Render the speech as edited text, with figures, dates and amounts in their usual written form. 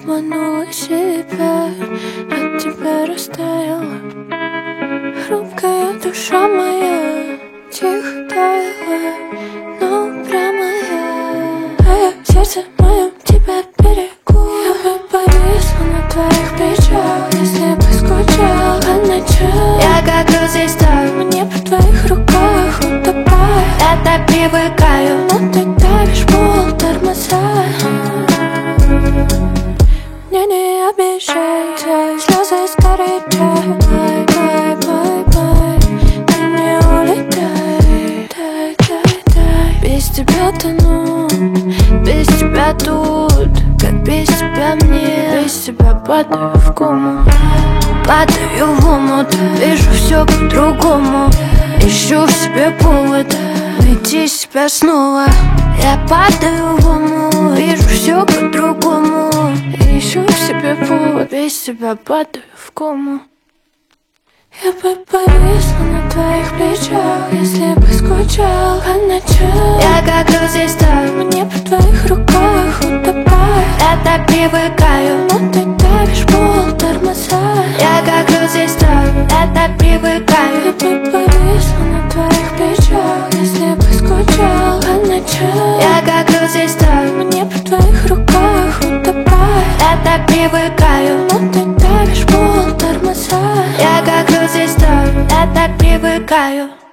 обманула себя, от тебя растаяла. Хрупкая душа моя тихо таяла, но упрямая. А я в сердце моем тебя берегу. Я бы повисла на твоих плечах, если бы скучал по ночам. Я как здесь таю, мне при твоих руках утопаю. Я так привыкаю, но ты давишь, мол, тормоза. Мне не обещай, слезы скорее. Бай, бай, бай, бай, ты не улетай. Дай, дай, дай. Без тебя тону, без тебя тут, как без тебя мне. Без тебя падаю в кому, падаю в омут. Вижу все по-другому, ищу в себе повод найти себя снова. Я падаю в омут, вижу все по-другому, ищу в себе повод, без тебя падаю в кому. Я бы повисла на твоих плечах, если бы скучал по ночам. Я как здесь таю, мне при твоих руках утопаю. Я так привыкаю, но ты давишь, мол, тормоза. Я как здесь таю, я так привыкаю. Я бы повисла на твоих плечах, если бы скучал по ночам. Я как здесь таю, мне при твоих руках утопаю. Я так привыкаю, но ты давишь, мол, тормоза. Я как здесь таю, я так привыкаю.